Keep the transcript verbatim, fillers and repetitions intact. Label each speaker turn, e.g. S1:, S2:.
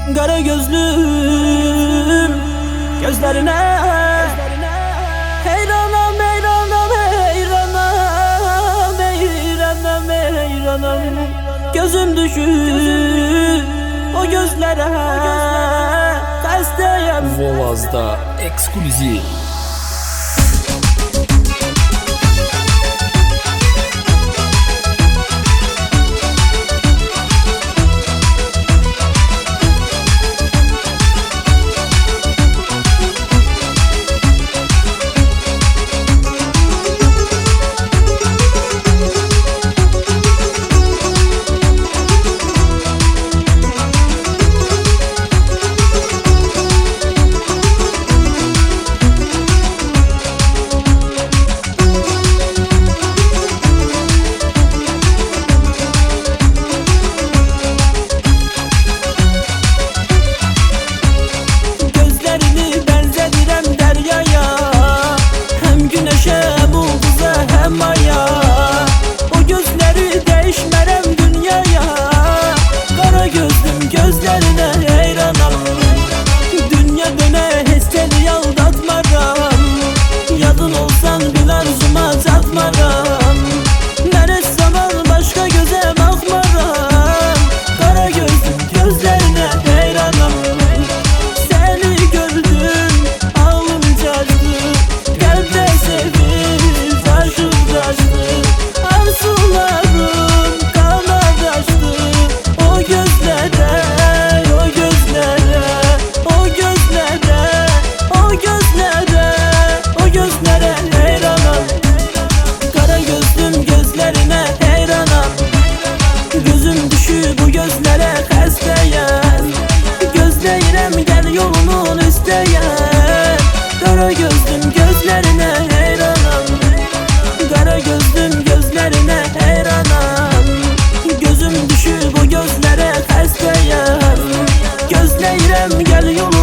S1: Kara gözlüm gözlerine heyranam, heyranam, heyranam, heyranam, heyranam. Gözüm düşür o gözlere, hastayım.
S2: Volaz'da ekskluzif.
S1: Gözlerine heyranam. Dünya döne hesteli aldatmaram. Yadın olsan bir arzuma tatmaram. Neresi zaman başka göze bakmaram. Kara gözüm gözlerine heyranam. Seni gördüm ağlım çaştı. Kalpte sevdim taşım taştı. Arzularım kanadaştı. O gözlere, o gözlere, o gözlere, o gözlere, o gözlere heyranam. Kara gözlüm gözlerine heyranam. Gözüm düşür bu gözlere hastayım. Gözlerim gel yolunun isteyen. Kara gözlüm gözlerine heyranam. Kara gözlüm gözlerine heyranam. Gözüm düşür bu gözlere hastayım. Gözlerim gel yolunun